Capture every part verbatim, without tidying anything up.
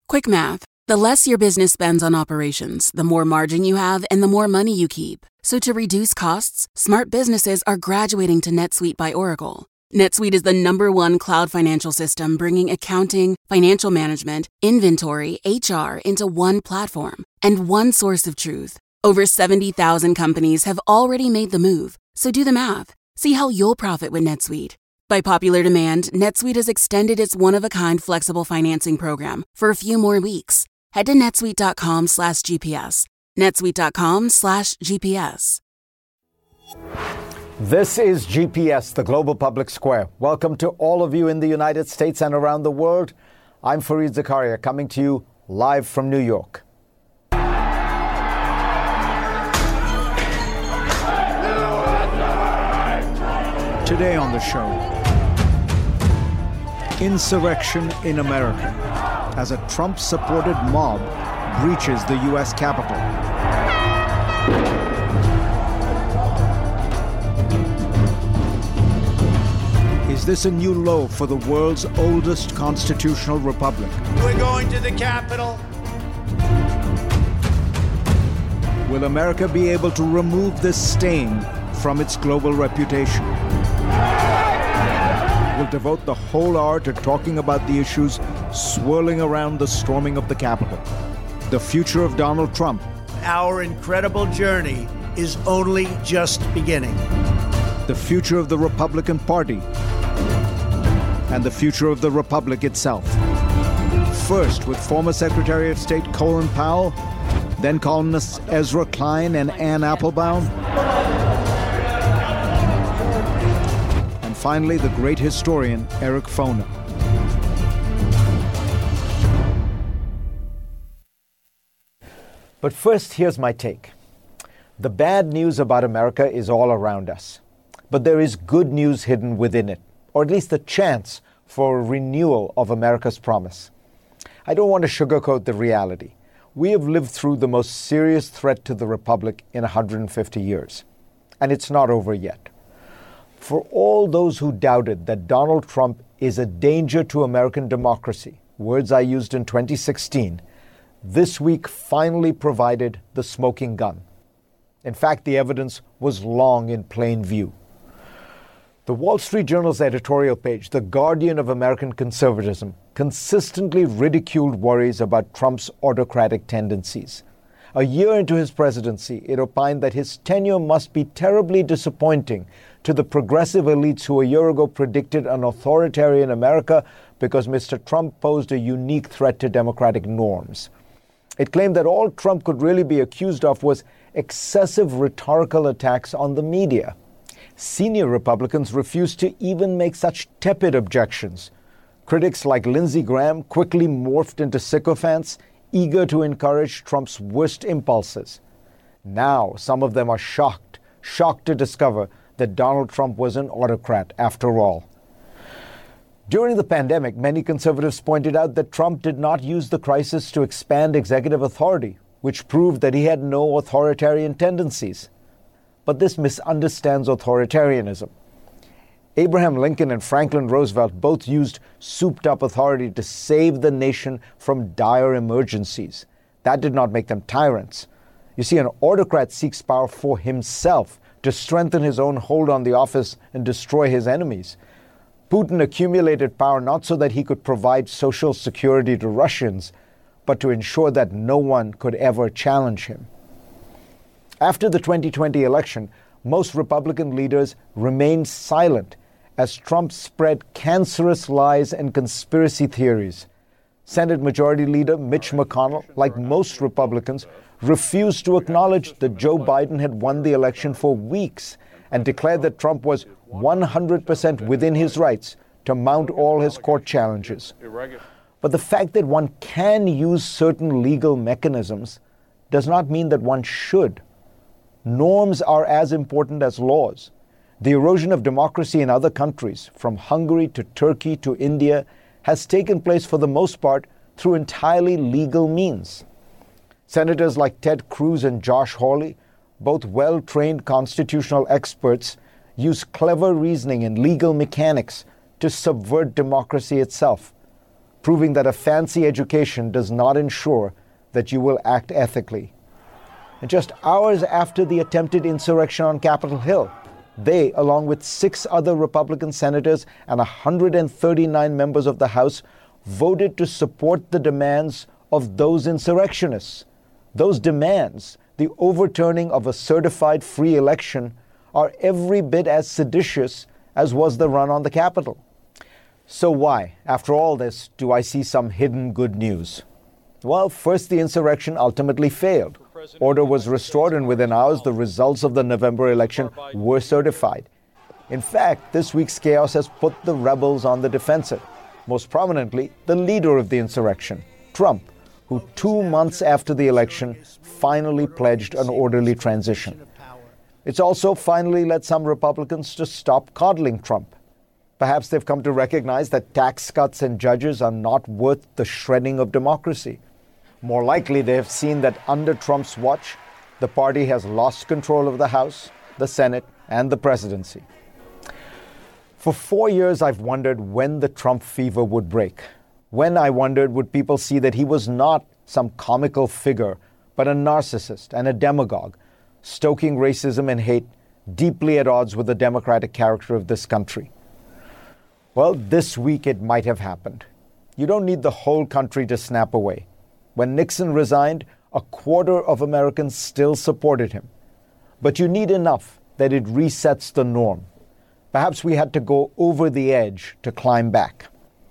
Quick math. The less your business spends on operations, the more margin you have and the more money you keep. So to reduce costs, smart businesses are graduating to NetSuite by Oracle. NetSuite is the number one cloud financial system bringing accounting, financial management, inventory, H R into one platform and one source of truth. Over seventy thousand companies have already made the move. So do the math. See how you'll profit with NetSuite. By popular demand, NetSuite has extended its one-of-a-kind flexible financing program for a few more weeks. Head to netsuite.com slash GPS. netsuite.com slash GPS. This is G P S, the Global Public Square. Welcome to all of you in the United States and around the world. I'm Fareed Zakaria, coming to you live from New York. Today on the show, insurrection in America as a Trump-supported mob breaches the U S Capitol. Is this a new low for the world's oldest constitutional republic? We're going to the Capitol. Will America be able to remove this stain from its global reputation? We'll devote the whole hour to talking about the issues swirling around the storming of the Capitol. The future of Donald Trump. Our incredible journey is only just beginning. The future of the Republican Party. And the future of the Republic itself. First, with former Secretary of State Colin Powell, then columnists Ezra Klein and Ann Applebaum, and finally, the great historian Eric Foner. But first, here's my take. The bad news about America is all around us. But there is good news hidden within it, or at least a chance for a renewal of America's promise. I don't want to sugarcoat the reality. We have lived through the most serious threat to the Republic in one hundred fifty years. And it's not over yet. For all those who doubted that Donald Trump is a danger to American democracy, words I used in twenty sixteen, this week finally provided the smoking gun. In fact, the evidence was long in plain view. The Wall Street Journal's editorial page, The Guardian of American Conservatism, consistently ridiculed worries about Trump's autocratic tendencies. A year into his presidency, it opined that his tenure must be terribly disappointing to the progressive elites who a year ago predicted an authoritarian America because Mister Trump posed a unique threat to democratic norms. It claimed that all Trump could really be accused of was excessive rhetorical attacks on the media. Senior Republicans refused to even make such tepid objections. Critics like Lindsey Graham quickly morphed into sycophants, eager to encourage Trump's worst impulses. Now, some of them are shocked, shocked to discover that Donald Trump was an autocrat after all. During the pandemic, many conservatives pointed out that Trump did not use the crisis to expand executive authority, which proved that he had no authoritarian tendencies. But this misunderstands authoritarianism. Abraham Lincoln and Franklin Roosevelt both used souped-up authority to save the nation from dire emergencies. That did not make them tyrants. You see, an autocrat seeks power for himself, to strengthen his own hold on the office and destroy his enemies. Putin accumulated power not so that he could provide social security to Russians, but to ensure that no one could ever challenge him. After the twenty twenty election, most Republican leaders remained silent as Trump spread cancerous lies and conspiracy theories. Senate Majority Leader Mitch McConnell, like most Republicans, refused to acknowledge that Joe Biden had won the election for weeks and declared that Trump was one hundred percent within his rights to mount all his court challenges. But the fact that one can use certain legal mechanisms does not mean that one should. Norms are as important as laws. The erosion of democracy in other countries, from Hungary to Turkey to India, has taken place for the most part through entirely legal means. Senators like Ted Cruz and Josh Hawley, both well-trained constitutional experts, use clever reasoning and legal mechanics to subvert democracy itself. proving that a fancy education does not ensure that you will act ethically. And just hours after the attempted insurrection on Capitol Hill, they, along with six other Republican senators and one hundred thirty-nine members of the House, voted to support the demands of those insurrectionists. Those demands, the overturning of a certified free election, are every bit as seditious as was the run on the Capitol. So why, after all this, do I see some hidden good news? Well, first, the insurrection ultimately failed. Order was restored, and within hours, the results of the November election were certified. In fact, this week's chaos has put the rebels on the defensive. Most prominently, the leader of the insurrection, Trump, who two months after the election finally pledged an orderly transition. It's also finally led some Republicans to stop coddling Trump. Perhaps they've come to recognize that tax cuts and judges are not worth the shredding of democracy. More likely, they have seen that under Trump's watch, the party has lost control of the House, the Senate, and the presidency. For four years, I've wondered when the Trump fever would break. When, I wondered, would people see that he was not some comical figure, but a narcissist and a demagogue, stoking racism and hate deeply at odds with the democratic character of this country. Well, this week it might have happened. You don't need the whole country to snap away. When Nixon resigned, a quarter of Americans still supported him. But you need enough that it resets the norm. Perhaps we had to go over the edge to climb back.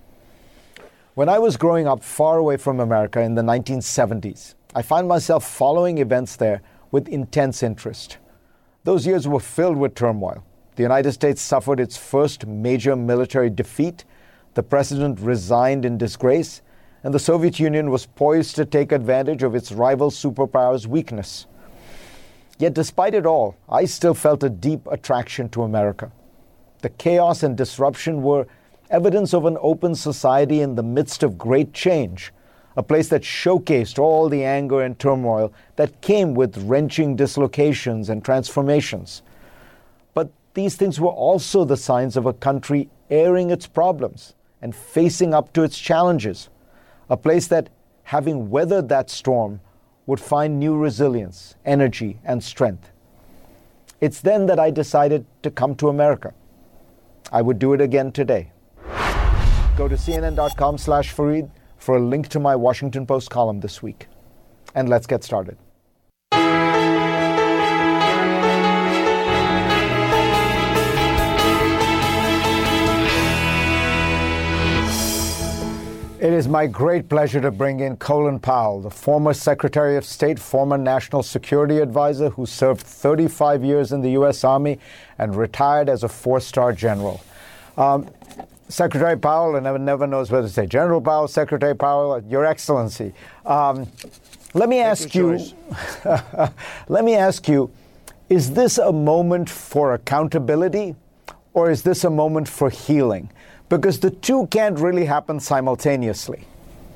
When I was growing up far away from America in the nineteen seventies, I found myself following events there with intense interest. Those years were filled with turmoil. The United States suffered its first major military defeat, the president resigned in disgrace, and the Soviet Union was poised to take advantage of its rival superpower's weakness. Yet despite it all, I still felt a deep attraction to America. The chaos and disruption were evidence of an open society in the midst of great change, a place that showcased all the anger and turmoil that came with wrenching dislocations and transformations. But these things were also the signs of a country airing its problems and facing up to its challenges, a place that, having weathered that storm, would find new resilience, energy, and strength. It's then that I decided to come to America. I would do it again today. Go to cnn.com slash Fareed for a link to my Washington Post column this week. And let's get started. It is my great pleasure to bring in Colin Powell, the former Secretary of State, former National Security Advisor, who served thirty-five years in the U S Army and retired as a four-star general. Um, Secretary Powell, and I never knows whether to say General Powell, Secretary Powell, Your Excellency. Um, let me ask you, let me ask you, is this a moment for accountability, or is this a moment for healing? Because the two can't really happen simultaneously.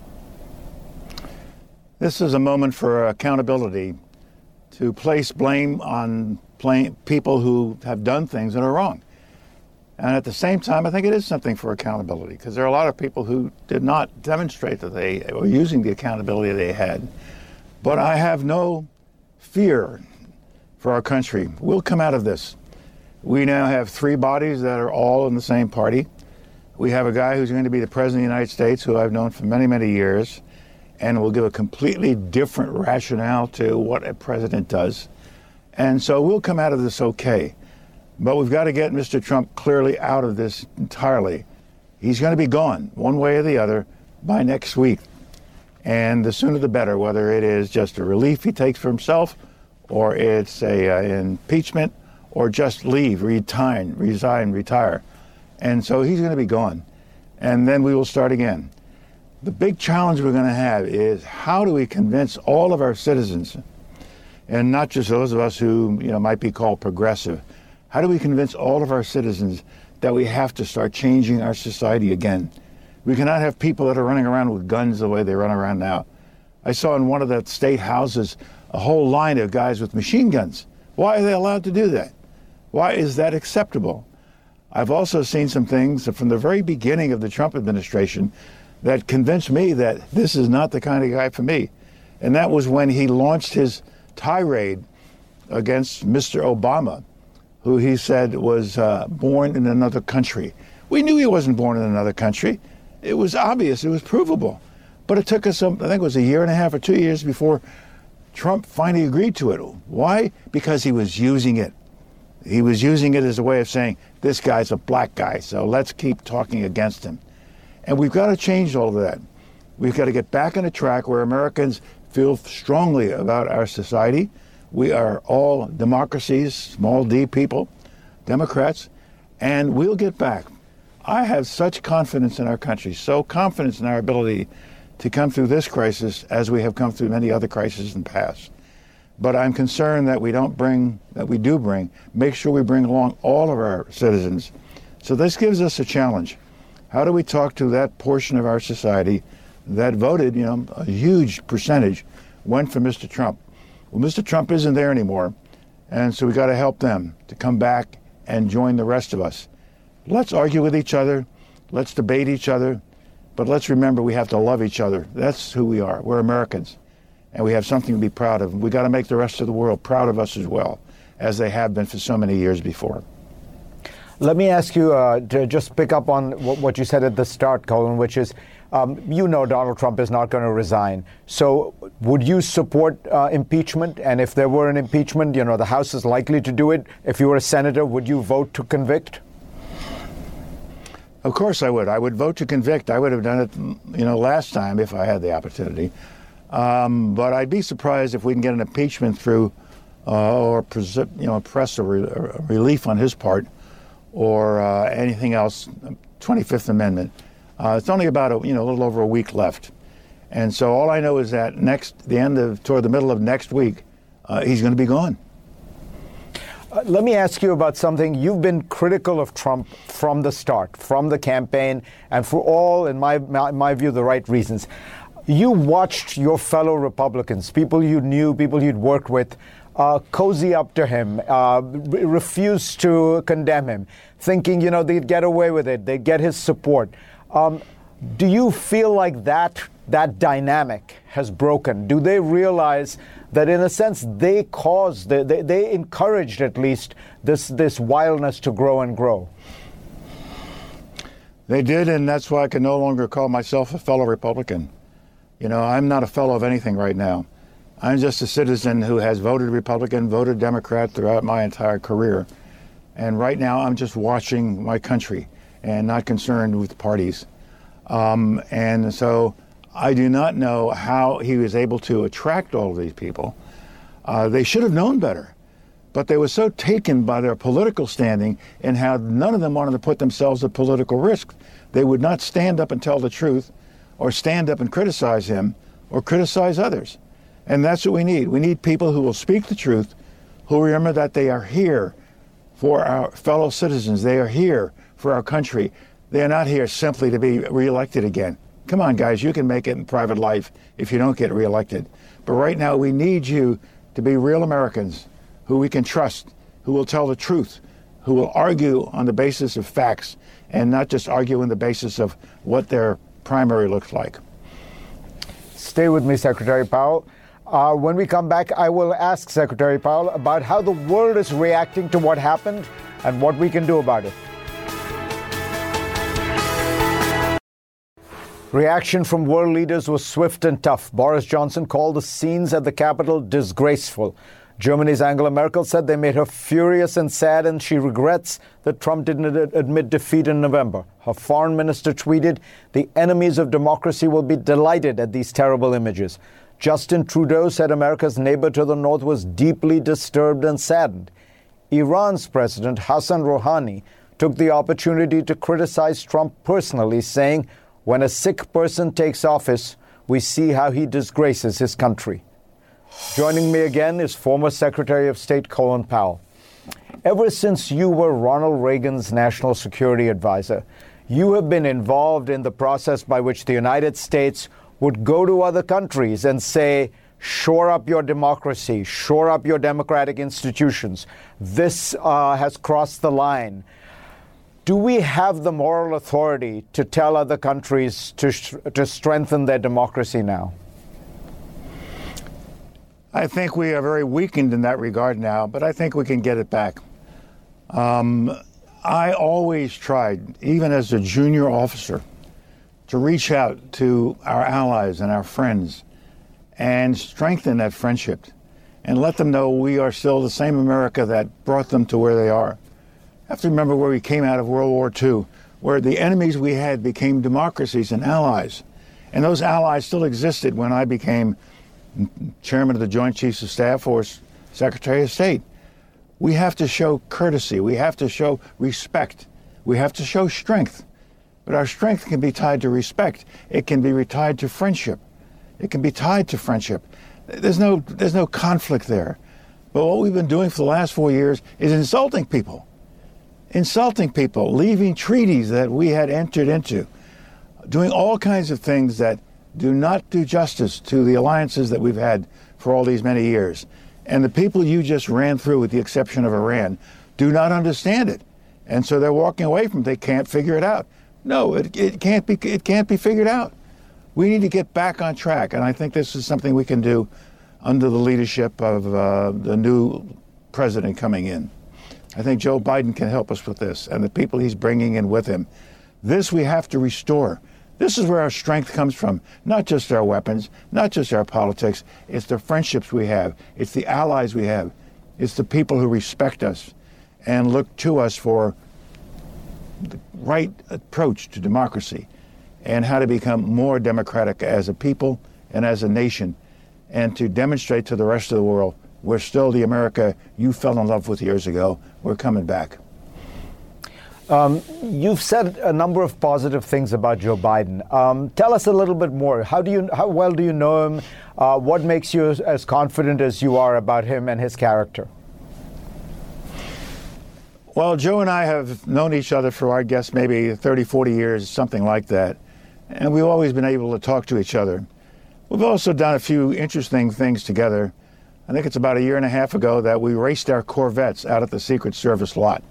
This is a moment for accountability, to place blame on blame people who have done things that are wrong. And at the same time, I think it is something for accountability, because there are a lot of people who did not demonstrate that they were using the accountability they had. But I have no fear for our country. We'll come out of this. We now have three bodies that are all in the same party. We have a guy who's going to be the President of the United States, who I've known for many, many years, and will give a completely different rationale to what a president does. And so we'll come out of this okay. But we've got to get Mister Trump clearly out of this entirely. He's going to be gone, one way or the other, by next week. And the sooner the better, whether it is just a relief he takes for himself, or it's a uh, impeachment, or just leave, resign, resign, retire. And so he's going to be gone. And then we will start again. The big challenge we're going to have is, how do we convince all of our citizens, and not just those of us who, you know, might be called progressive, how do we convince all of our citizens that we have to start changing our society again? We cannot have people that are running around with guns the way they run around now. I saw in one of the state houses a whole line of guys with machine guns. Why are they allowed to do that? Why is that acceptable? I've also seen some things from the very beginning of the Trump administration that convinced me that this is not the kind of guy for me. And that was when he launched his tirade against Mister Obama, who he said was uh, born in another country. We knew he wasn't born in another country. It was obvious, it was provable. But it took us, some, I think it was a year and a half or two years before Trump finally agreed to it. Why? Because he was using it. He was using it as a way of saying, this guy's a black guy, so let's keep talking against him. And we've got to change all of that. We've got to get back on a track where Americans feel strongly about our society. We are all democracies, small d people, Democrats, and we'll get back. I have such confidence in our country, so confidence in our ability to come through this crisis as we have come through many other crises in the past. But I'm concerned that we don't bring, that we do bring, make sure we bring along all of our citizens. So this gives us a challenge. How do we talk to that portion of our society that voted, you know, a huge percentage went for Mister Trump? Well, Mister Trump isn't there anymore, and so we got to help them to come back and join the rest of us. Let's argue with each other, let's debate each other, but let's remember we have to love each other. That's who we are. We're Americans, and we have something to be proud of. We got to make the rest of the world proud of us as well, as they have been for so many years before. Let me ask you uh, to just pick up on what you said at the start, Colin, which is, um, you know Donald Trump is not going to resign. So would you support uh, impeachment? And if there were an impeachment, you know, the House is likely to do it. If you were a senator, would you vote to convict? Of course I would. I would vote to convict. I would have done it, you know, last time if I had the opportunity. Um, but I'd be surprised if we can get an impeachment through uh, or, you know, press a, re- a relief on his part, or uh, anything else, twenty-fifth Amendment. Uh, it's only about a, you know, a little over a week left. And so all I know is that next, the end of, toward the middle of next week, uh, he's going to be gone. Uh, let me ask you about something. You've been critical of Trump from the start, from the campaign, and for all, in my, my, my view, the right reasons. You watched your fellow Republicans, people you knew, people you'd worked with, Uh, cozy up to him, uh, re- refuse to condemn him, thinking, you know, they'd get away with it, they'd get his support. Um, do you feel like that that dynamic has broken? Do they realize that, in a sense, they caused, they, they, they encouraged at least this, this wildness to grow and grow? They did, and that's why I can no longer call myself a fellow Republican. You know, I'm not a fellow of anything right now. I'm just a citizen who has voted Republican, voted Democrat throughout my entire career. And right now I'm just watching my country and not concerned with parties. Um, and so I do not know how he was able to attract all of these people. Uh, they should have known better, but they were so taken by their political standing and how none of them wanted to put themselves at political risk. They would not stand up and tell the truth, or stand up and criticize him, or criticize others. And that's what we need. We need people who will speak the truth, who remember that they are here for our fellow citizens. They are here for our country. They are not here simply to be reelected again. Come on, guys, you can make it in private life if you don't get reelected. But right now, we need you to be real Americans who we can trust, who will tell the truth, who will argue on the basis of facts and not just argue on the basis of what their primary looks like. Stay with me, Secretary Powell. Uh, when we come back, I will ask Secretary Powell about how the world is reacting to what happened and what we can do about it. Reaction from world leaders was swift and tough. Boris Johnson called the scenes at the Capitol disgraceful. Germany's Angela Merkel said they made her furious and sad, and she regrets that Trump didn't ad- admit defeat in November. Her foreign minister tweeted, "The enemies of democracy will be delighted at these terrible images." Justin Trudeau said America's neighbor to the north was deeply disturbed and saddened. Iran's President Hassan Rouhani took the opportunity to criticize Trump personally, saying, "When a sick person takes office, we see how he disgraces his country." Joining me again is former Secretary of State Colin Powell. Ever since you were Ronald Reagan's national security advisor, you have been involved in the process by which the United States would go to other countries and say, shore up your democracy, shore up your democratic institutions. This uh, has crossed the line. Do we have the moral authority to tell other countries to, to strengthen their democracy now? I think we are very weakened in that regard now, but I think we can get it back. Um, I always tried, even as a junior officer, to reach out to our allies and our friends and strengthen that friendship and let them know we are still the same America that brought them to where they are. You have to remember where we came out of World War Two, where the enemies we had became democracies and allies. And those allies still existed when I became chairman of the Joint Chiefs of Staff or Secretary of State. We have to show courtesy. We have to show respect. We have to show strength. But our strength can be tied to respect. It can be tied to friendship. It can be tied to friendship. There's no, there's no conflict there. But what we've been doing for the last four years is insulting people. Insulting people, leaving treaties that we had entered into, doing all kinds of things that do not do justice to the alliances that we've had for all these many years. And the people you just ran through, with the exception of Iran, do not understand it. And so they're walking away from it. They can't figure it out. No, it, it can't be it can't be figured out. We need to get back on track. And I think this is something we can do under the leadership of uh, the new president coming in. I think Joe Biden can help us with this, and the people he's bringing in with him. This we have to restore. This is where our strength comes from, not just our weapons, not just our politics. It's the friendships we have. It's the allies we have. It's the people who respect us and look to us for the right approach to democracy and how to become more democratic as a people and as a nation, and to demonstrate to the rest of the world we're still the America you fell in love with years ago. We're coming back. Um, you've said a number of positive things about Joe Biden. Um, tell us a little bit more. How do you, how well do you know him? Uh, what makes you as, as confident as you are about him and his character? Well, Joe and I have known each other for, I guess, maybe thirty, forty years, something like that. And we've always been able to talk to each other. We've also done a few interesting things together. I think it's about a year and a half ago that we raced our Corvettes out at the Secret Service lot.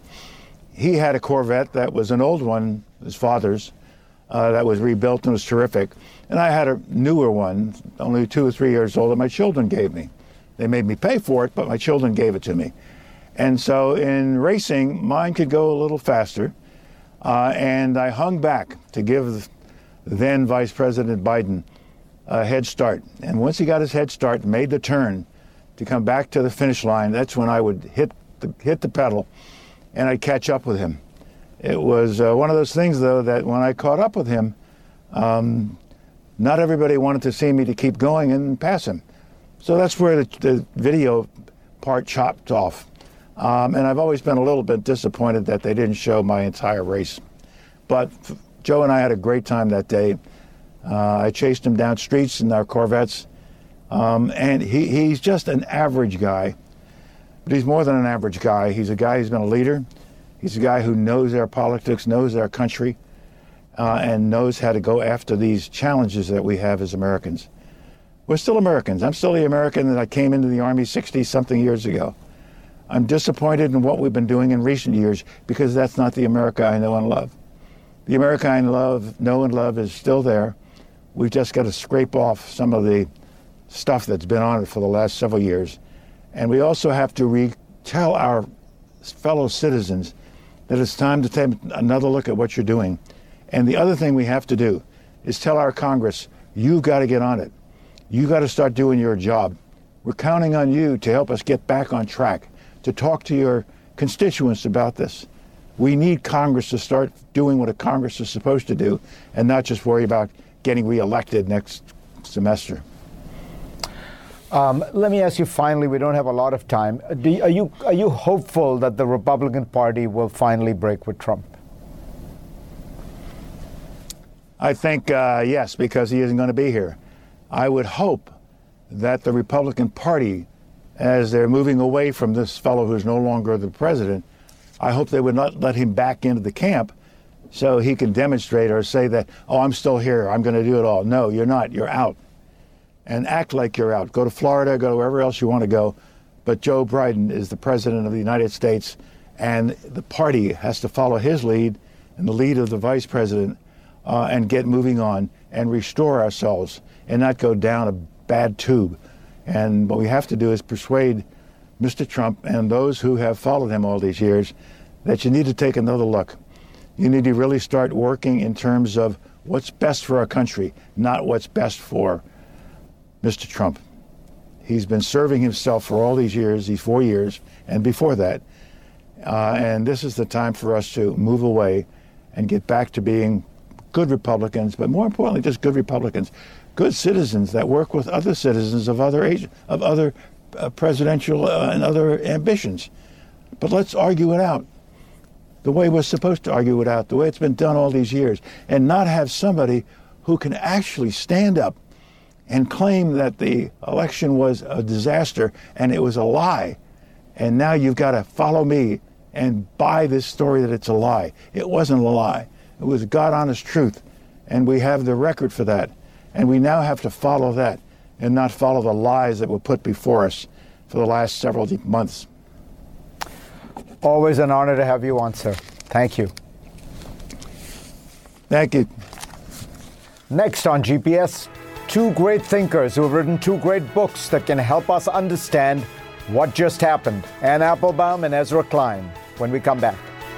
He had a Corvette that was an old one, his father's, uh, that was rebuilt and was terrific. And I had a newer one, only two or three years old, that my children gave me. They made me pay for it, but my children gave it to me. And so in racing, mine could go a little faster. Uh, and I hung back to give then Vice President Biden a head start. And once he got his head start and made the turn to come back to the finish line, that's when I would hit the, hit the pedal and I'd catch up with him. It was uh, one of those things, though, that when I caught up with him, um, not everybody wanted to see me to keep going and pass him. So that's where the, the video part chopped off. Um, and I've always been a little bit disappointed that they didn't show my entire race. But Joe and I had a great time that day. Uh, I chased him down streets in our Corvettes. Um, and he, he's just an average guy. But he's more than an average guy. He's a guy who's been a leader. He's a guy who knows our politics, knows our country, uh, and knows how to go after these challenges that we have as Americans. We're still Americans. I'm still the American that I came into the Army sixty-something years ago. I'm disappointed in what we've been doing in recent years because that's not the America I know and love. The America I love, know and love is still there. We've just got to scrape off some of the stuff that's been on it for the last several years. And we also have to re- tell our fellow citizens that it's time to take another look at what you're doing. And the other thing we have to do is tell our Congress, you've got to get on it. You've got to start doing your job. We're counting on you to help us get back on track, to talk to your constituents about this. We need Congress to start doing what a Congress is supposed to do and not just worry about getting reelected next semester. Um, let me ask you finally, we don't have a lot of time. Do you, are you are you hopeful that the Republican Party will finally break with Trump? I think, uh, yes, because he isn't going to be here. I would hope that the Republican Party, as they're moving away from this fellow who's no longer the president, I hope they would not let him back into the camp so he can demonstrate or say that, oh, I'm still here, I'm going to do it all. No, you're not. You're out. And act like you're out. Go to Florida, go to wherever else you want to go. But Joe Biden is the president of the United States, and the party has to follow his lead in the lead of the vice president uh, and get moving on and restore ourselves and not go down a bad tube. And what we have to do is persuade Mister Trump and those who have followed him all these years that you need to take another look. You need to really start working in terms of what's best for our country, not what's best for Mister Trump. He's been serving himself for all these years, these four years, and before that. Uh, and this is the time for us to move away and get back to being good Republicans, but more importantly, just good Republicans, good citizens that work with other citizens of other age, of other uh, presidential uh, and other ambitions. But let's argue it out the way we're supposed to argue it out, the way it's been done all these years, and not have somebody who can actually stand up and claim that the election was a disaster and it was a lie. And now you've got to follow me and buy this story that it's a lie. It wasn't a lie. It was God-honest truth. And we have the record for that. And we now have to follow that and not follow the lies that were put before us for the last several months. Always an honor to have you on, sir. Thank you. Thank you. Next on G P S, two great thinkers who have written two great books that can help us understand what just happened. Anne Applebaum and Ezra Klein, when we come back.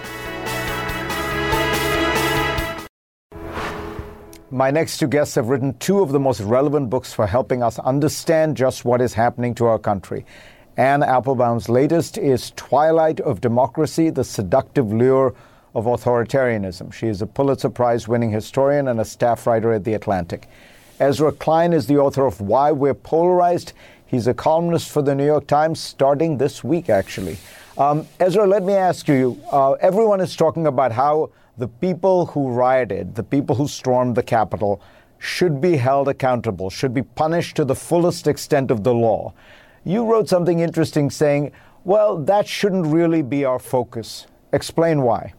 My next two guests have written two of the most relevant books for helping us understand just what is happening to our country. Anne Applebaum's latest is Twilight of Democracy, The Seductive Lure of Authoritarianism. She is a Pulitzer Prize-winning historian and a staff writer at The Atlantic. Ezra Klein is the author of Why We're Polarized. He's a columnist for the New York Times starting this week, actually. Um, Ezra, let me ask you, uh, everyone is talking about how the people who rioted, the people who stormed the Capitol, should be held accountable, should be punished to the fullest extent of the law. You wrote something interesting saying, well, that shouldn't really be our focus. Explain why.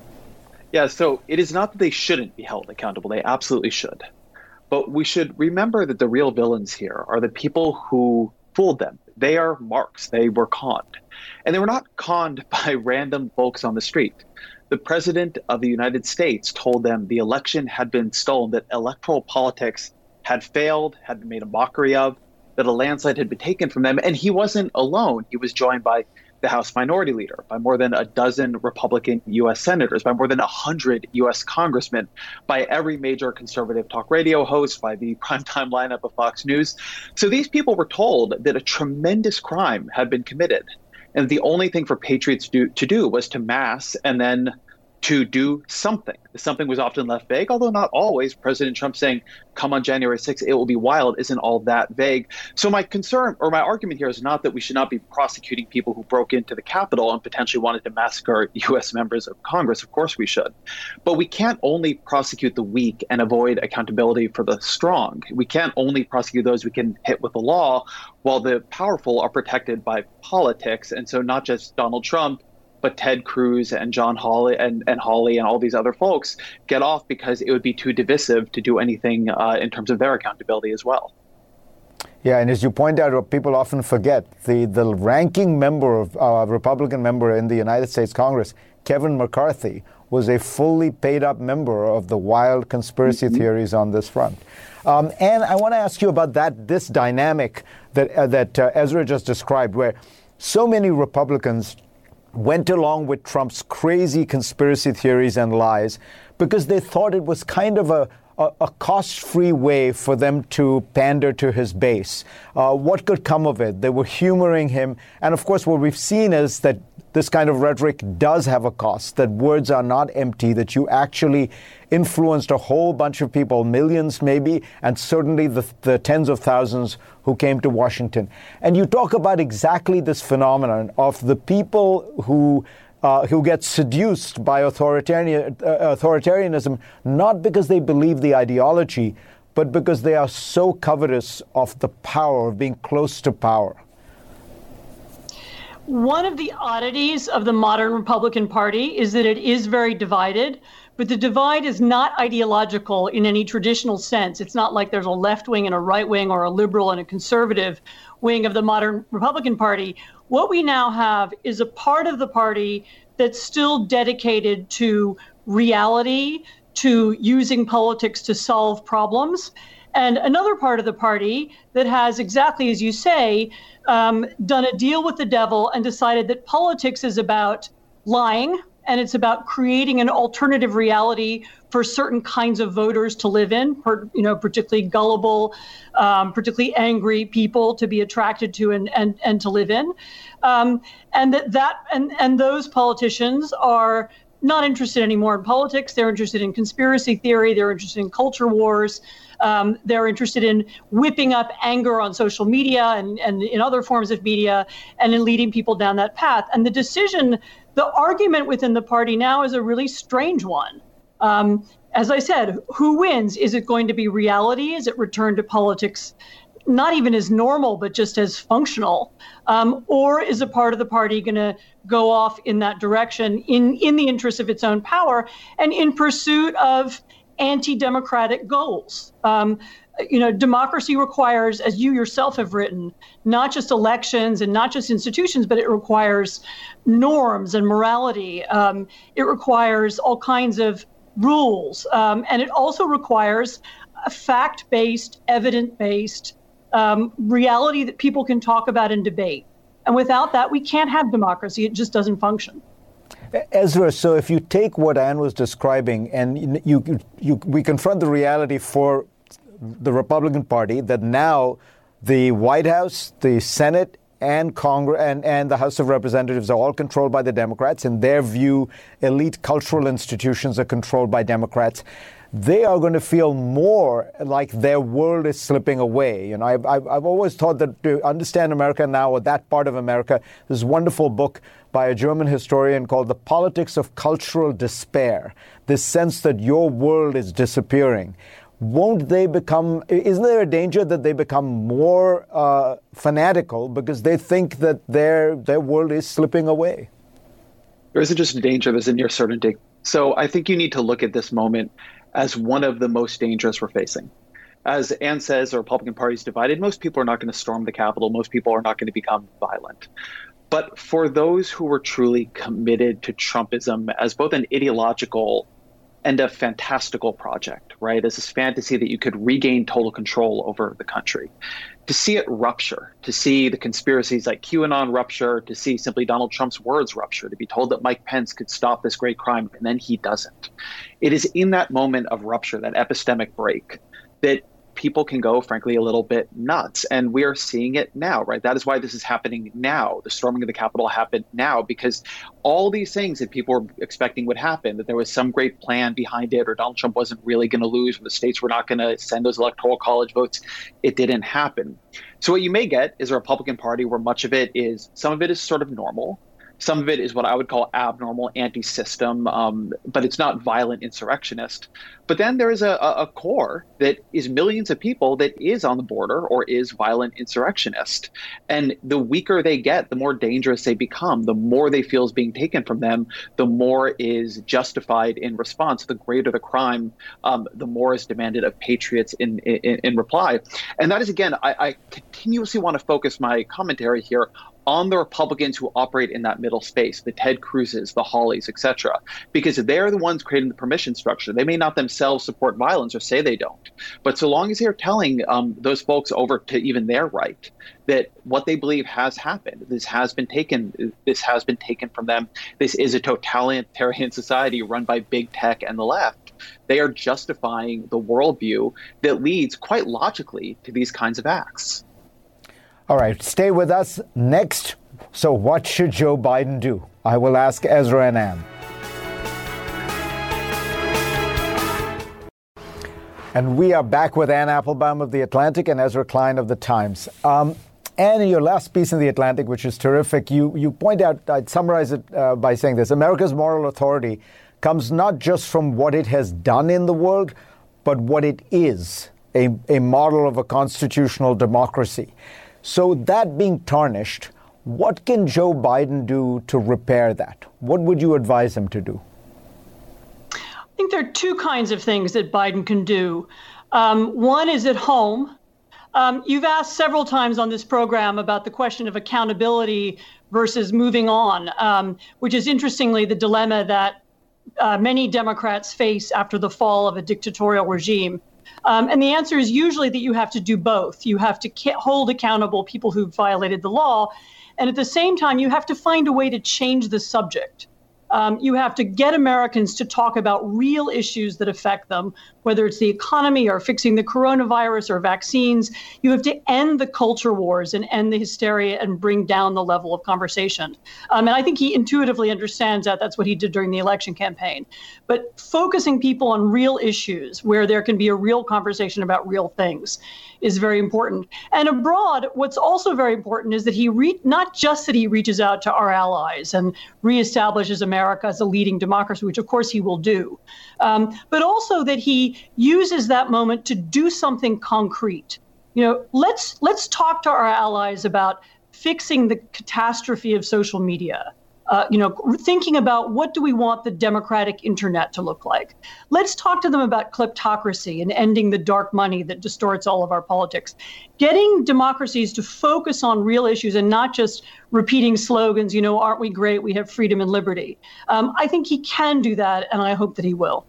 Yeah, so it is not that they shouldn't be held accountable. They absolutely should. But we should remember that the real villains here are the people who fooled them. They are marks. They were conned. And they were not conned by random folks on the street. The president of the United States told them the election had been stolen, that electoral politics had failed, had been made a mockery of, that a landslide had been taken from them. And he wasn't alone. He was joined by the House Minority Leader, by more than a dozen Republican U S senators, by more than one hundred U S congressmen, by every major conservative talk radio host, by the primetime lineup of Fox News. So these people were told that a tremendous crime had been committed. And the only thing for patriots to do, to do was to mass and then to do something. The something was often left vague, although not always. President Trump saying, come on January sixth, it will be wild, isn't all that vague. So my concern, or my argument here, is not that we should not be prosecuting people who broke into the Capitol and potentially wanted to massacre U S members of Congress. Of course we should. But we can't only prosecute the weak and avoid accountability for the strong. We can't only prosecute those we can hit with the law, while the powerful are protected by politics. And so not just Donald Trump, but Ted Cruz and John Hawley and, and Hawley and all these other folks get off because it would be too divisive to do anything uh, in terms of their accountability as well. Yeah, and as you point out, what people often forget, the, the ranking member of uh, Republican member in the United States Congress, Kevin McCarthy, was a fully paid up member of the wild conspiracy mm-hmm. theories on this front. Um, and I want to ask you about that, this dynamic that, uh, that uh, Ezra just described, where so many Republicans went along with Trump's crazy conspiracy theories and lies because they thought it was kind of a, a, a cost-free way for them to pander to his base. Uh, what could come of it? They were humoring him. And of course, what we've seen is that this kind of rhetoric does have a cost, that words are not empty, that you actually influenced a whole bunch of people, millions maybe, and certainly the, the tens of thousands who came to Washington. And you talk about exactly this phenomenon of the people who uh, who get seduced by authoritarian, uh, authoritarianism, not because they believe the ideology, but because they are so covetous of the power, of being close to power. One of the oddities of the modern Republican Party is that it is very divided, but the divide is not ideological in any traditional sense. It's not like there's a left wing and a right wing or a liberal and a conservative wing of the modern Republican Party. What we now have is a part of the party that's still dedicated to reality to using politics to solve problems. And another part of the party that has, exactly as you say, um, done a deal with the devil and decided that politics is about lying and it's about creating an alternative reality for certain kinds of voters to live in, per, you know, particularly gullible, um, particularly angry people to be attracted to and and, and to live in. Um, and that, that and, and those politicians are not interested anymore in politics. They're interested in conspiracy theory. They're interested in culture wars. Um, they're interested in whipping up anger on social media and, and in other forms of media and in leading people down that path. And the decision, the argument within the party now is a really strange one. Um, as I said, who wins? Is it going to be reality? Is it return to politics, not even as normal, but just as functional? Um, or is a part of the party going to go off in that direction in, in the interest of its own power and in pursuit of anti-democratic goals? Um, you know, democracy requires, as you yourself have written, not just elections and not just institutions, but it requires norms and morality. Um, it requires all kinds of rules. Um, and it also requires a fact-based, evidence-based um, reality that people can talk about and debate. And without that, we can't have democracy. It just doesn't function. Ezra, so if you take what Anne was describing and you, you, you, we confront the reality for the Republican Party that now the White House, the Senate, and Congress and, and the House of Representatives are all controlled by the Democrats. In their view, elite cultural institutions are controlled by Democrats. They are going to feel more like their world is slipping away. You know, I've, I've, I've always thought that to understand America now, or that part of America, this wonderful book by a German historian called The Politics of Cultural Despair, this sense that your world is disappearing. Won't they become, isn't there a danger that they become more uh, fanatical because they think that their their world is slipping away? There isn't just a danger, there's a near certainty. So I think you need to look at this moment as one of the most dangerous we're facing. As Anne says, the Republican Party is divided. Most people are not going to storm the Capitol. Most people are not going to become violent. But for those who were truly committed to Trumpism as both an ideological and a fantastical project, right? As this fantasy that you could regain total control over the country. To see it rupture, to see the conspiracies like QAnon rupture, to see simply Donald Trump's words rupture, to be told that Mike Pence could stop this great crime, and then he doesn't. It is in that moment of rupture, that epistemic break, that people can go, frankly, a little bit nuts. And we are seeing it now, right? That is why this is happening now. The storming of the Capitol happened now because all these things that people were expecting would happen, that there was some great plan behind it, or Donald Trump wasn't really going to lose, or the states were not going to send those electoral college votes, it didn't happen. So what you may get is a Republican Party where much of it is, some of it is sort of normal. Some of it is what I would call abnormal, anti-system, um, but it's not violent insurrectionist. But then there is a, a core that is millions of people that is on the border or is violent insurrectionist. And the weaker they get, the more dangerous they become, the more they feel is being taken from them, the more is justified in response. The greater the crime, um, the more is demanded of patriots in, in, in reply. And that is, again, I, I continuously want to focus my commentary here on the Republicans who operate in that middle space, the Ted Cruzes, the Hawleys, et cetera, because they're the ones creating the permission structure. They may not themselves support violence or say they don't, but so long as they're telling um, those folks over to even their right that what they believe has happened, this has been taken, this has been taken from them, this is a totalitarian society run by big tech and the left, they are justifying the worldview that leads quite logically to these kinds of acts. All right, stay with us. Next, so what should Joe Biden do? I will ask Ezra and Anne. And we are back with Anne Applebaum of The Atlantic and Ezra Klein of The Times. Um, Anne, in your last piece in The Atlantic, which is terrific, you, you point out, I'd summarize it uh, by saying this: America's moral authority comes not just from what it has done in the world, but what it is, a, a model of a constitutional democracy. So that being tarnished, what can Joe Biden do to repair that? What would you advise him to do? I think there are two kinds of things that Biden can do. Um, one is at home. Um, you've asked several times on this program about the question of accountability versus moving on, um, which is interestingly the dilemma that uh, many Democrats face after the fall of a dictatorial regime. Um, and the answer is usually that you have to do both. You have to ca- hold accountable people who've violated the law. And at the same time, you have to find a way to change the subject. Um, you have to get Americans to talk about real issues that affect them, whether it's the economy or fixing the coronavirus or vaccines. You have to end the culture wars and end the hysteria and bring down the level of conversation. Um, and I think he intuitively understands that. That's what he did during the election campaign. But focusing people on real issues where there can be a real conversation about real things is very important. And abroad, what's also very important is that he re- not just that he reaches out to our allies and reestablishes America as a leading democracy, which of course he will do, um, but also that he uses that moment to do something concrete. You know, let's let's talk to our allies about fixing the catastrophe of social media. Uh, you know, thinking about what do we want the democratic internet to look like. Let's talk to them about kleptocracy and ending the dark money that distorts all of our politics. Getting democracies to focus on real issues and not just repeating slogans, you know, aren't we great? We have freedom and liberty. Um, I think he can do that, and I hope that he will.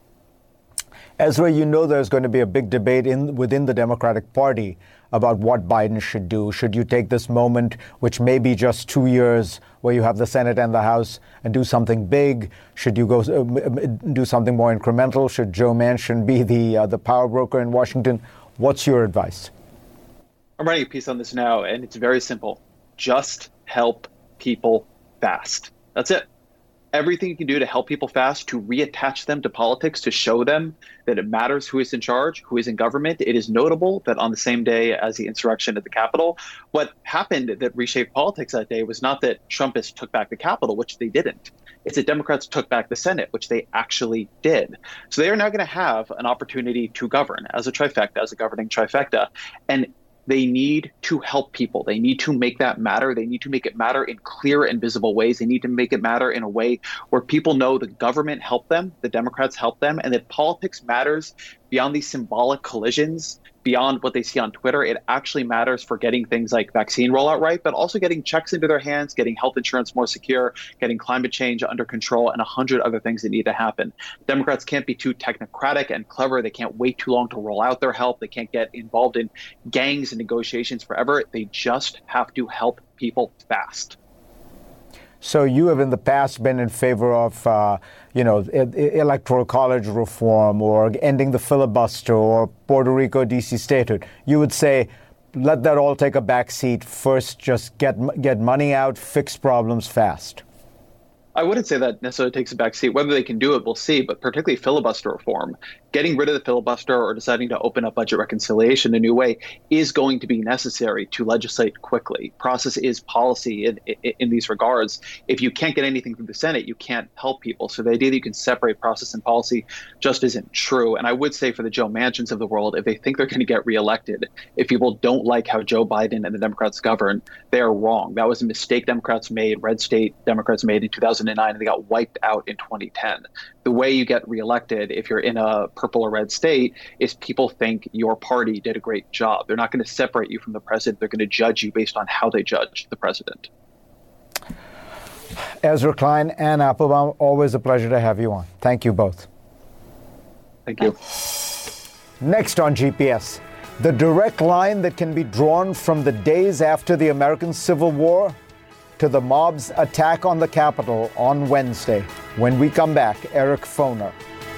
Ezra, you know there's going to be a big debate in within the Democratic Party about what Biden should do. Should you take this moment, which may be just two years, where you have the Senate and the House, and do something big? Should you go uh, do something more incremental? Should Joe Manchin be the uh, the power broker in Washington? What's your advice? I'm writing a piece on this now, and it's very simple. Just help people fast. That's it. Everything you can do to help people fast, to reattach them to politics, to show them that it matters who is in charge, who is in government. It is notable that on the same day as the insurrection at the Capitol, what happened that reshaped politics that day was not that Trumpists took back the Capitol, which they didn't. It's that Democrats took back the Senate, which they actually did. So they are now going to have an opportunity to govern as a trifecta, as a governing trifecta. And they need to help people. They need to make that matter. They need to make it matter in clear and visible ways. They need to make it matter in a way where people know the government helped them, the Democrats helped them, and that politics matters beyond these symbolic collisions, beyond what they see on Twitter. It actually matters for getting things like vaccine rollout right, but also getting checks into their hands, getting health insurance more secure, getting climate change under control, and a hundred other things that need to happen. Democrats can't be too technocratic and clever. They can't wait too long to roll out their help. They can't get involved in gangs and negotiations forever. They just have to help people fast. So you have in the past been in favor of, uh, you know, e- electoral college reform or ending the filibuster or Puerto Rico D C statehood. You would say, let that all take a back seat. First, just get get money out, fix problems fast. I wouldn't say that necessarily takes a back seat. Whether they can do it, we'll see. But particularly filibuster reform, getting rid of the filibuster or deciding to open up budget reconciliation a new way is going to be necessary to legislate quickly. Process is policy in, in, in these regards. If you can't get anything from the Senate, you can't help people. So the idea that you can separate process and policy just isn't true. And I would say for the Joe Manchins of the world, if they think they're going to get reelected, if people don't like how Joe Biden and the Democrats govern, they are wrong. That was a mistake Democrats made, red state Democrats made in two thousand nine, and they got wiped out in twenty ten. The way you get reelected, if you're in a purple or red state, is people think your party did a great job. They're not going to separate you from the president. They're going to judge you based on how they judge the president. Ezra Klein, Anne Applebaum, always a pleasure to have you on. Thank you both. Thank you. Next on G P S, the direct line that can be drawn from the days after the American Civil War to the mob's attack on the Capitol on Wednesday. When we come back, Eric Foner.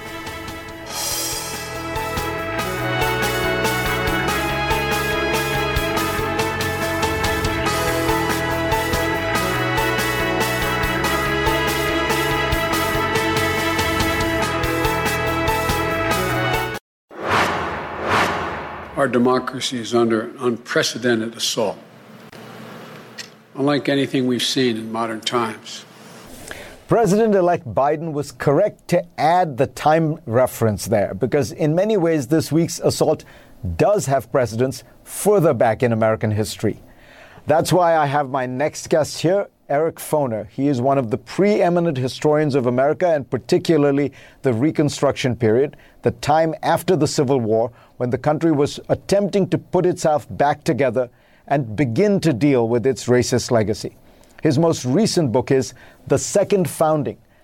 Our democracy is under an unprecedented assault, unlike anything we've seen in modern times. President-elect Biden was correct to add the time reference there, because in many ways this week's assault does have precedence further back in American history. That's why I have my next guest here, Eric Foner. He is one of the preeminent historians of America, and particularly the Reconstruction period, the time after the Civil War, when the country was attempting to put itself back together and begin to deal with its racist legacy. His most recent book is The Second Founding,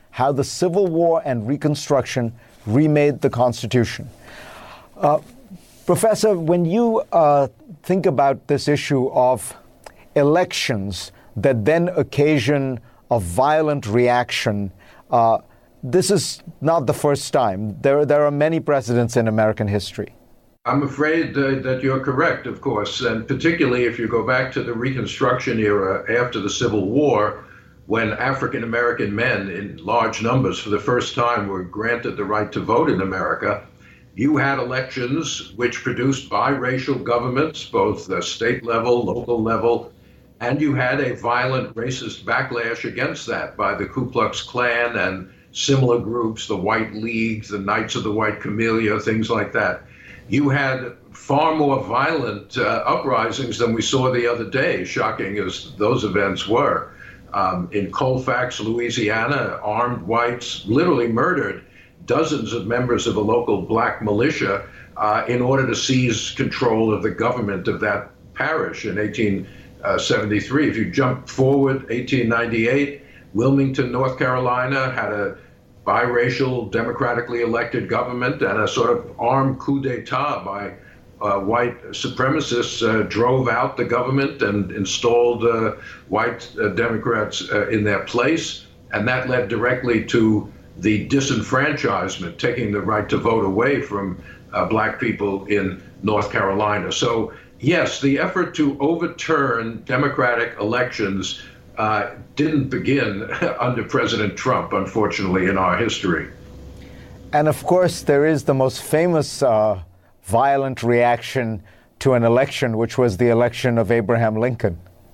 how the Civil War and Reconstruction remade the Constitution. Uh, Professor, when you uh, think about this issue of elections that then occasion a violent reaction, uh, this is not the first time. There, there are many precedents in American history. I'm afraid uh, that you're correct, of course, and particularly if you go back to the Reconstruction era after the Civil War, when African American men in large numbers for the first time were granted the right to vote in America. You had elections which produced biracial governments, both the state level, local level, and you had a violent racist backlash against that by the Ku Klux Klan and similar groups, the White League, the Knights of the White Camellia, things like that. You had far more violent uh, uprisings than we saw the other day, shocking as those events were. Um, in Colfax, Louisiana, armed whites literally murdered dozens of members of a local black militia uh, in order to seize control of the government of that parish in eighteen seventy-three. If you jump forward, eighteen ninety-eight, Wilmington, North Carolina had a biracial, democratically elected government, and a sort of armed coup d'etat by uh, white supremacists uh, drove out the government and installed uh, white uh, Democrats uh, in their place. And that led directly to the disenfranchisement, taking the right to vote away from uh, black people in North Carolina. So, yes, the effort to overturn democratic elections Uh, didn't begin under President Trump, unfortunately, in our history. And of course, there is the most famous uh, violent reaction to an election, which was the election of Abraham Lincoln.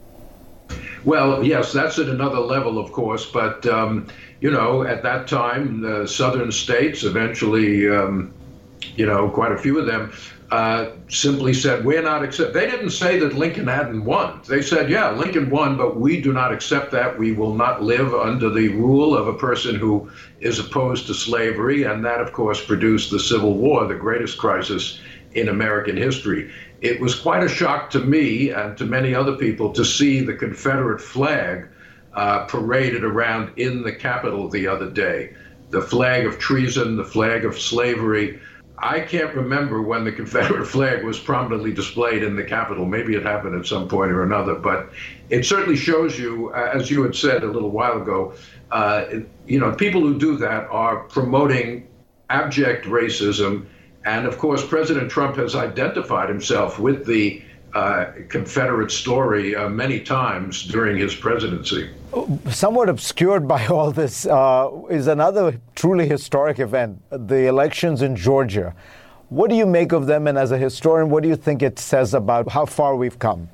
Well, yes, that's at another level, of course. But, um, you know, at that time, the southern states, eventually, um, you know, quite a few of them, Uh, simply said, we're not accept. They didn't say that Lincoln hadn't won. They said, yeah, Lincoln won, but we do not accept that. We will not live under the rule of a person who is opposed to slavery. And that, of course, produced the Civil War, the greatest crisis in American history. It was quite a shock to me and to many other people to see the Confederate flag uh, paraded around in the Capitol the other day. The flag of treason, the flag of slavery. I can't remember when the Confederate flag was prominently displayed in the Capitol. Maybe it happened at some point or another, but it certainly shows you, uh, as you had said a little while ago, uh, you know, people who do that are promoting abject racism. And of course, President Trump has identified himself with the uh, Confederate story uh, many times during his presidency. Somewhat obscured by all this uh, is another truly historic event, the elections in Georgia. What do you make of them? And as a historian, what do you think it says about how far we've come?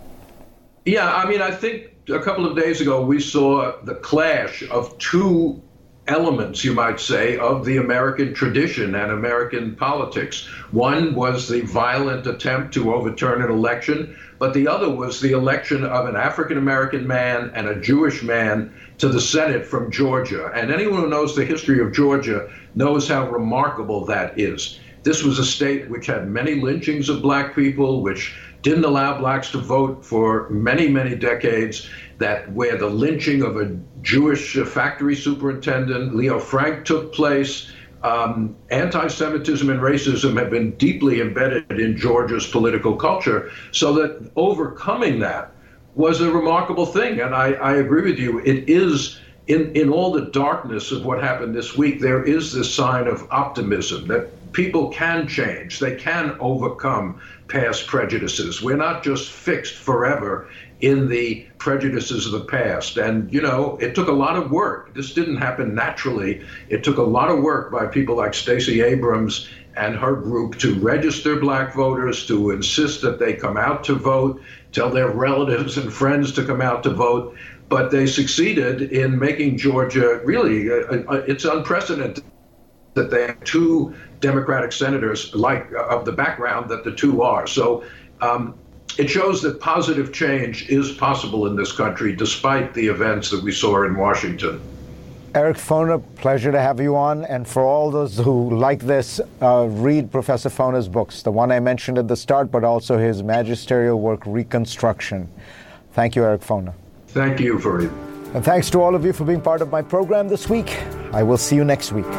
Yeah, I mean, I think a couple of days ago, we saw the clash of two elements, you might say, of the American tradition and American politics. One was the violent attempt to overturn an election, but the other was the election of an African-American man and a Jewish man to the Senate from Georgia. And anyone who knows the history of Georgia knows how remarkable that is. This was a state which had many lynchings of black people, which didn't allow blacks to vote for many, many decades, that where the lynching of a Jewish factory superintendent, Leo Frank, took place. Um, anti-Semitism and racism have been deeply embedded in Georgia's political culture, so that overcoming that was a remarkable thing. And I, I agree with you. It is, in, in all the darkness of what happened this week, there is this sign of optimism that people can change. They can overcome past prejudices. We're not just fixed forever in the prejudices of the past. And, you know, it took a lot of work. This didn't happen naturally. It took a lot of work by people like Stacey Abrams and her group to register black voters, to insist that they come out to vote, tell their relatives and friends to come out to vote. But they succeeded in making Georgia really, uh, uh, it's unprecedented that they have two Democratic senators like uh, of the background that the two are. So um, it shows that positive change is possible in this country, despite the events that we saw in Washington. Eric Foner, pleasure to have you on. And for all those who like this, uh, read Professor Foner's books, the one I mentioned at the start, but also his magisterial work, Reconstruction. Thank you, Eric Foner. Thank you, Fareed. And thanks to all of you for being part of my program this week. I will see you next week.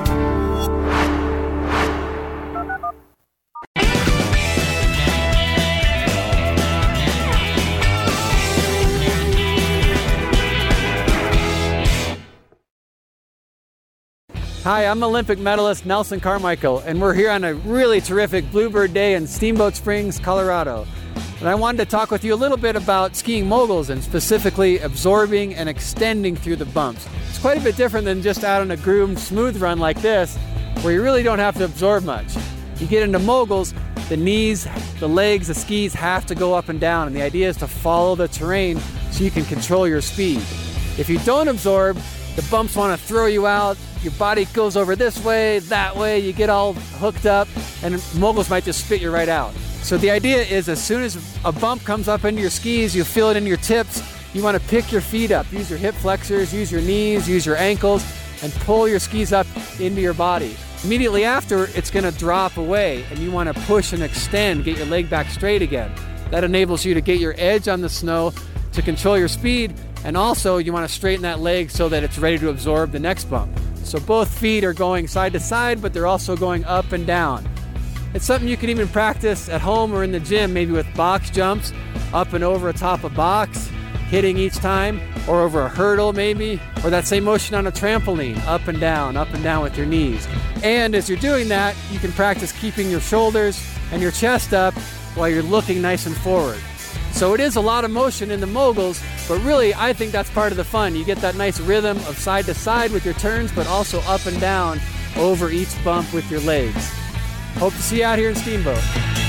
Hi, I'm Olympic medalist Nelson Carmichael, and we're here on a really terrific Bluebird Day in Steamboat Springs, Colorado. And I wanted to talk with you a little bit about skiing moguls and specifically absorbing and extending through the bumps. It's quite a bit different than just out on a groomed smooth run like this, where you really don't have to absorb much. You get into moguls, the knees, the legs, the skis have to go up and down, and the idea is to follow the terrain so you can control your speed. If you don't absorb, the bumps want to throw you out, your body goes over this way, that way, you get all hooked up, and moguls might just spit you right out. So the idea is as soon as a bump comes up into your skis, you feel it in your tips, you want to pick your feet up. Use your hip flexors, use your knees, use your ankles, and pull your skis up into your body. Immediately after, it's going to drop away, and you want to push and extend, get your leg back straight again. That enables you to get your edge on the snow, to control your speed, and also you want to straighten that leg so that it's ready to absorb the next bump. So both feet are going side to side, but they're also going up and down. It's something you can even practice at home or in the gym, maybe with box jumps, up and over atop a box, hitting each time, or over a hurdle maybe, or that same motion on a trampoline, up and down, up and down with your knees. And as you're doing that, you can practice keeping your shoulders and your chest up while you're looking nice and forward. So it is a lot of motion in the moguls, but really I think that's part of the fun. You get that nice rhythm of side to side with your turns, but also up and down over each bump with your legs. Hope to see you out here in Steamboat.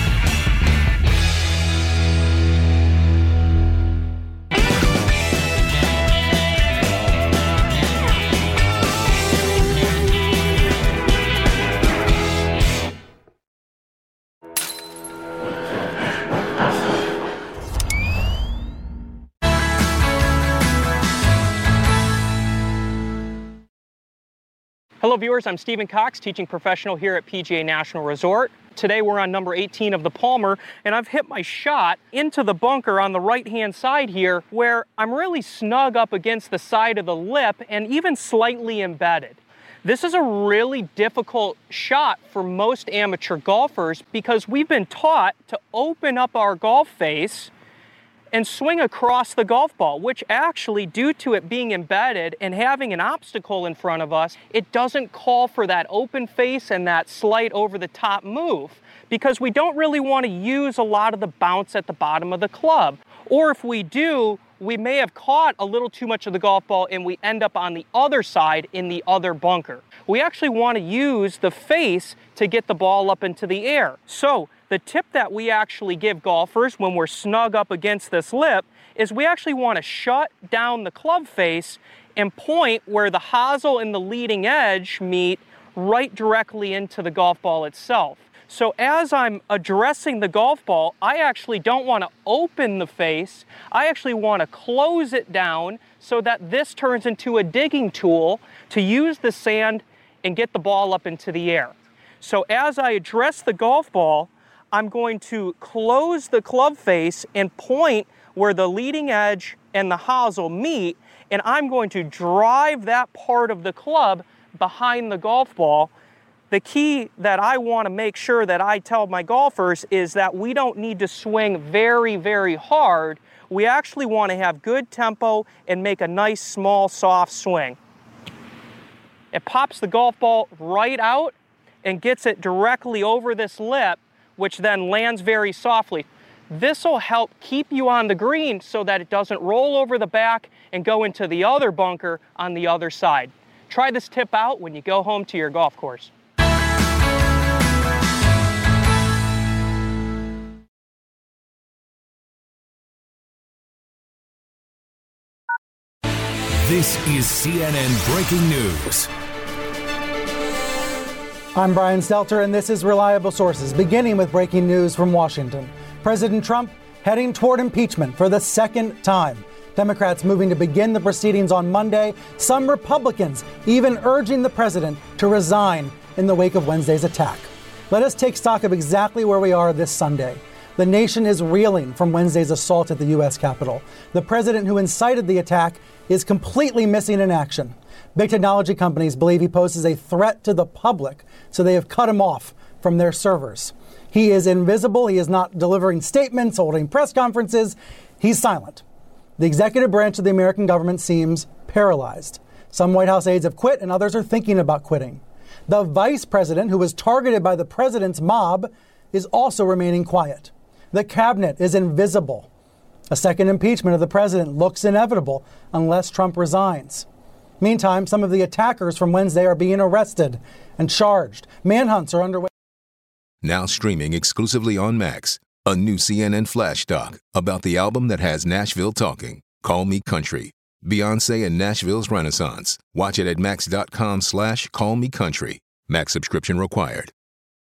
Hello viewers, I'm Stephen Cox, teaching professional here at P G A National Resort. Today we're on number eighteen of the Palmer, and I've hit my shot into the bunker on the right-hand side here, where I'm really snug up against the side of the lip and even slightly embedded. This is a really difficult shot for most amateur golfers because we've been taught to open up our golf face and swing across the golf ball, which actually, due to it being embedded and having an obstacle in front of us, it doesn't call for that open face and that slight over the top move because we don't really want to use a lot of the bounce at the bottom of the club. Or if we do, we may have caught a little too much of the golf ball and we end up on the other side in the other bunker. We actually want to use the face to get the ball up into the air. So the tip that we actually give golfers when we're snug up against this lip is we actually want to shut down the club face and point where the hosel and the leading edge meet right directly into the golf ball itself. So as I'm addressing the golf ball, I actually don't want to open the face. I actually want to close it down so that this turns into a digging tool to use the sand and get the ball up into the air. So as I address the golf ball, I'm going to close the club face and point where the leading edge and the hosel meet, and I'm going to drive that part of the club behind the golf ball. The key that I want to make sure that I tell my golfers is that we don't need to swing very, very hard. We actually want to have good tempo and make a nice, small, soft swing. It pops the golf ball right out and gets it directly over this lip, which then lands very softly. This will help keep you on the green so that it doesn't roll over the back and go into the other bunker on the other side. Try this tip out when you go home to your golf course. This is C N N Breaking News. I'm Brian Stelter, and this is Reliable Sources, beginning with breaking news from Washington. President Trump heading toward impeachment for the second time. Democrats moving to begin the proceedings on Monday. Some Republicans even urging the president to resign in the wake of Wednesday's attack. Let us take stock of exactly where we are this Sunday. The nation is reeling from Wednesday's assault at the U S Capitol. The president who incited the attack is completely missing in action. Big technology companies believe he poses a threat to the public, so they have cut him off from their servers. He is invisible. He is not delivering statements, holding press conferences. He's silent. The executive branch of the American government seems paralyzed. Some White House aides have quit, and others are thinking about quitting. The vice president, who was targeted by the president's mob, is also remaining quiet. The cabinet is invisible. A second impeachment of the president looks inevitable unless Trump resigns. Meantime, some of the attackers from Wednesday are being arrested and charged. Manhunts are underway. Now streaming exclusively on Max, a new C N N flash doc about the album that has Nashville talking, Call Me Country. Beyonce and Nashville's Renaissance. Watch it at max.com slash call me country. Max subscription required.